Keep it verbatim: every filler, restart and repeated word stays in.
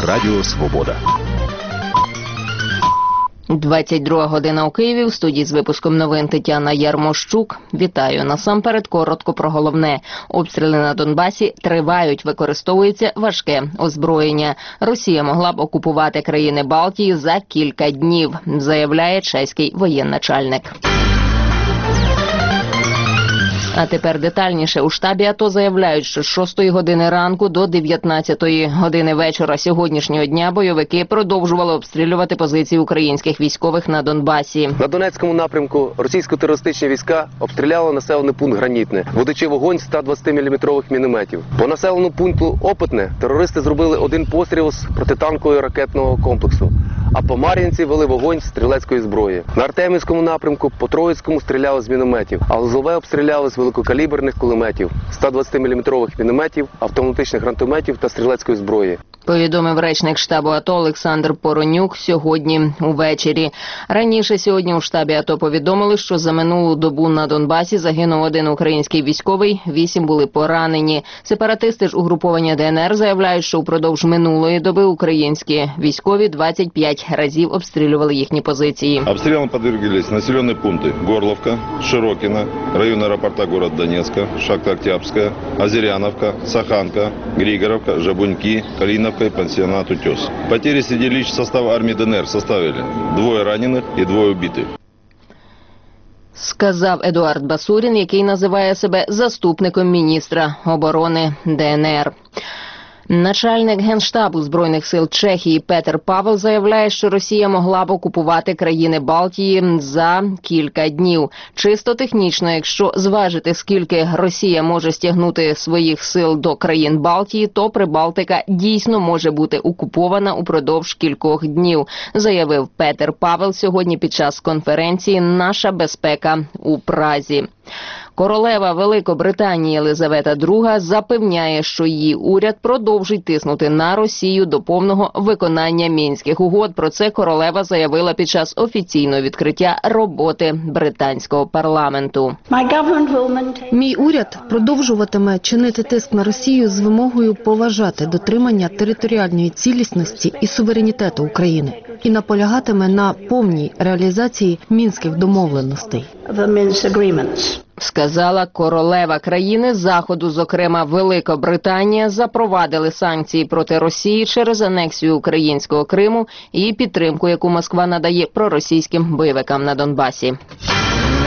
Радіо Свобода. двадцять друга година у Києві. У студії з випуском новин Тетяна Ярмощук. Вітаю. Насамперед коротко про головне. Обстріли на Донбасі тривають, використовується важке озброєння. Росія могла б окупувати країни Балтії за кілька днів, заявляє чеський воєначальник. А тепер детальніше. У штабі АТО заявляють, що з шостої години ранку до дев'ятнадцятої години вечора сьогоднішнього дня бойовики продовжували обстрілювати позиції українських військових на Донбасі. На Донецькому напрямку російсько-терористичні війська обстріляли населений пункт Гранітне, ведучи вогонь з ста двадцятиміліметрових мінометів. По населеному пункту Опитне терористи зробили один постріл з протитанкового ракетного комплексу, а по Мар'їнці вели вогонь з стрілецької зброї. На Артемівському напрямку по Троїцькому стріляли з мінометів, а Лозове обстріляли з великокаліберних кулеметів, ста двадцятиміліметрових мінометів, автоматичних гранатометів та стрілецької зброї. Повідомив речник штабу АТО Олександр Поронюк сьогодні увечері. Раніше сьогодні у штабі АТО повідомили, що за минулу добу на Донбасі загинув один український військовий, вісім були поранені. Сепаратисти ж угруповання ДНР заявляють, що упродовж минулої доби українські військові двадцять п'ять разів обстрілювали їхні позиції. Обстрілам подверглись населені пункти Горловка, Широкіна, район аеропорта город Донецька, Шахта Октябрьська, Озеряновка, Саханка, Григоровка, Жабуньки, Калиновка и пансионат «Утес». Потери среди лич состава армии ДНР составили двое раненых и двое убитых. Сказав Едуард Басурін, який називає себе заступником міністра оборони ДНР. Начальник Генштабу Збройних сил Чехії Петер Павел заявляє, що Росія могла б окупувати країни Балтії за кілька днів. Чисто технічно, якщо зважити, скільки Росія може стягнути своїх сил до країн Балтії, то Прибалтика дійсно може бути окупована упродовж кількох днів, заявив Петер Павел сьогодні під час конференції «Наша безпека» у Празі. Королева Великобританії Єлизавета друга запевняє, що її уряд продовжить тиснути на Росію до повного виконання Мінських угод. Про це королева заявила під час офіційного відкриття роботи британського парламенту. Мій уряд продовжуватиме чинити тиск на Росію з вимогою поважати дотримання територіальної цілісності і суверенітету України і наполягатиме на повній реалізації Мінських домовленостей. Сказала королева. Країни Заходу, зокрема Велика Британія, запровадили санкції проти Росії через анексію українського Криму і підтримку, яку Москва надає проросійським бойовикам на Донбасі.